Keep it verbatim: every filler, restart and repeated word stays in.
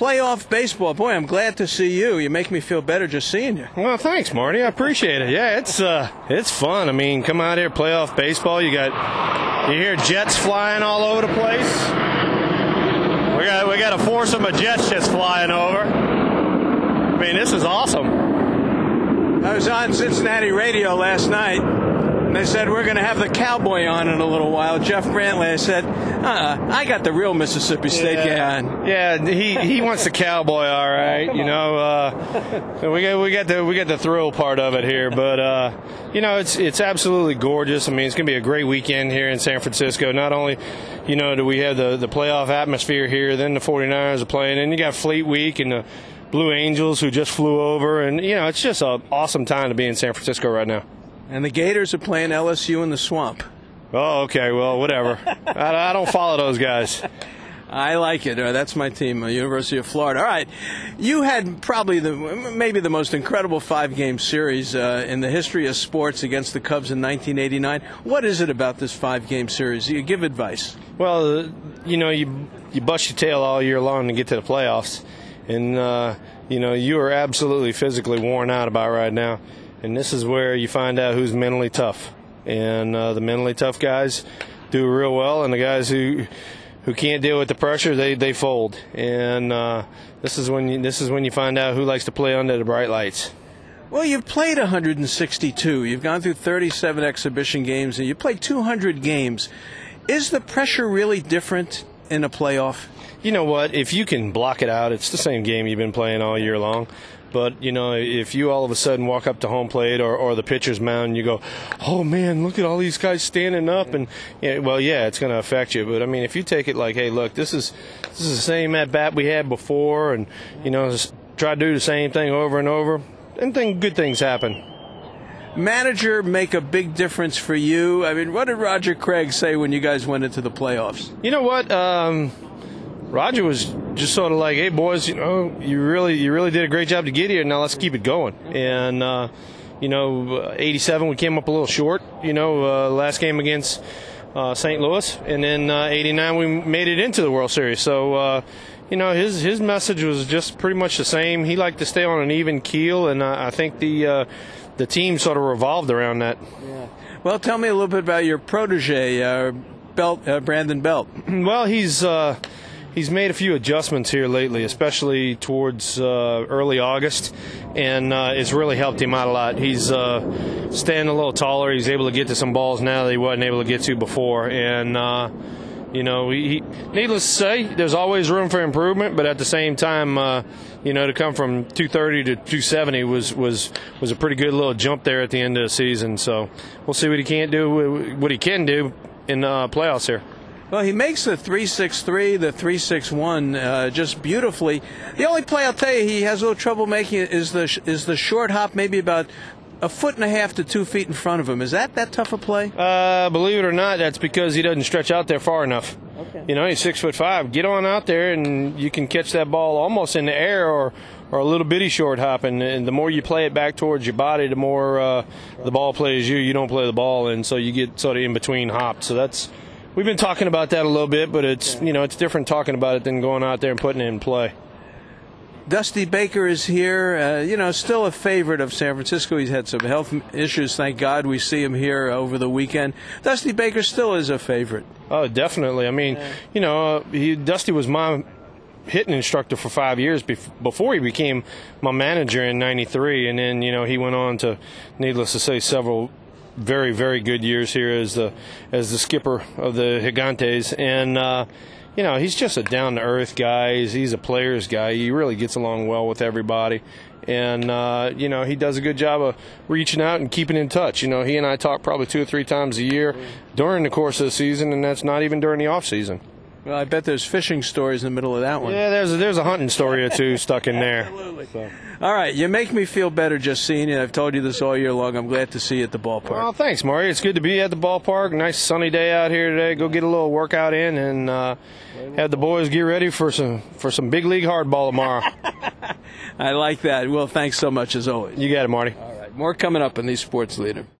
playoff baseball. Boy, I'm glad to see you. You make me feel better just seeing you. Well, thanks, Marty. I appreciate it. Yeah, it's uh, it's fun. I mean, come out here, playoff baseball. You got you hear jets flying all over the place. We got we got a foursome of jets just flying over. I mean, this is awesome. I was on Cincinnati radio last night, and they said we're going to have the cowboy on in a little while. Jeff Brantley. I said, uh-uh, I got the real Mississippi State yeah. guy on. Yeah, he, he wants the cowboy, all right. Oh, you know, uh, we got we got the we got the thrill part of it here, but uh, you know, it's it's absolutely gorgeous. I mean, it's going to be a great weekend here in San Francisco. Not only, you know, do we have the the playoff atmosphere here, then the forty-niners are playing, and you got Fleet Week and the Blue Angels who just flew over, and you know, it's just an awesome time to be in San Francisco right now. And the Gators are playing L S U in the Swamp. Oh, okay. Well, whatever. I, I don't follow those guys. I like it. Uh, that's my team, uh, University of Florida. All right. You had probably the maybe the most incredible five-game series uh, in the history of sports against the Cubs in nineteen eighty-nine. What is it about this five-game series? You give advice. Well, uh, you know, you you bust your tail all year long to get to the playoffs. And, uh, you know, you are absolutely physically worn out about right now. And this is where you find out who's mentally tough. And uh, the mentally tough guys do real well, and the guys who who can't deal with the pressure, they, they fold. And uh, this is when you, this is when you find out who likes to play under the bright lights. Well, you've played one hundred sixty-two. You've gone through thirty-seven exhibition games, and you played two hundred games. Is the pressure really different in a playoff? You know what? If you can block it out, it's the same game you've been playing all year long. But, you know, if you all of a sudden walk up to home plate or, or the pitcher's mound and you go, oh, man, look at all these guys standing up. And, you know, well, yeah, it's going to affect you. But, I mean, if you take it like, hey, look, this is this is the same at-bat we had before, and, you know, just try to do the same thing over and over, and then good things happen. Manager make a big difference for you? I mean, what did Roger Craig say when you guys went into the playoffs? You know what? Um, Roger was just sort of like, hey, boys, you know, you really you really did a great job to get here. Now let's keep it going. And, uh, you know, eighty-seven, we came up a little short, you know, uh, last game against uh, Saint Louis. And then uh, eighty-nine, we made it into the World Series. So, uh, you know, his his message was just pretty much the same. He liked to stay on an even keel, and uh, I think the uh, the team sort of revolved around that. Yeah. Well, tell me a little bit about your protege, uh, Belt, uh, Brandon Belt. Well, he's uh, he's made a few adjustments here lately, especially towards uh, early August, and uh, it's really helped him out a lot. He's uh, standing a little taller. He's able to get to some balls now that he wasn't able to get to before, and uh, you know, he, needless to say, there's always room for improvement, but at the same time, uh, you know, to come from two thirty to two seventy was, was was a pretty good little jump there at the end of the season. So we'll see what he can't do, what he can do in uh, playoffs here. Well, he makes the three six three, the three six one uh, just beautifully. The only play I'll tell you he has a little trouble making is the is the short hop, maybe about a foot and a half to two feet in front of him. Is that that tough a play? Uh, believe it or not, that's because he doesn't stretch out there far enough. Okay. You know, he's six foot five. Get on out there, and you can catch that ball almost in the air, or or a little bitty short hop. And, and the more you play it back towards your body, the more uh, the ball plays you. You don't play the ball, and so you get sort of in between hops. So that's we've been talking about that a little bit, but it's you know it's different talking about it than going out there and putting it in play. Dusty Baker is here, uh, you know, still a favorite of San Francisco. He's had some health issues. Thank God we see him here over the weekend. Dusty Baker still is a favorite. Oh, definitely. I mean, yeah. you know, uh, he, Dusty was my hitting instructor for five years bef- before he became my manager in ninety-three. And then, you know, he went on to, needless to say, several very, very good years here as the, as the skipper of the Gigantes. And, uh, you know, he's just a down-to-earth guy. He's, he's a player's guy. He really gets along well with everybody. And, uh, you know, he does a good job of reaching out and keeping in touch. You know, he and I talk probably two or three times a year during the course of the season, and that's not even during the off-season. Well, I bet there's fishing stories in the middle of that one. Yeah, there's a, there's a hunting story or two stuck in there. Absolutely. So. All right, you make me feel better just seeing you. I've told you this all year long. I'm glad to see you at the ballpark. Well, thanks, Maury. It's good to be at the ballpark. Nice sunny day out here today. Go get a little workout in and uh, have the boys get ready for some for some big league hardball tomorrow. I like that. Well, thanks so much as always. You got it, Marty. All right, more coming up in the Sports Leader.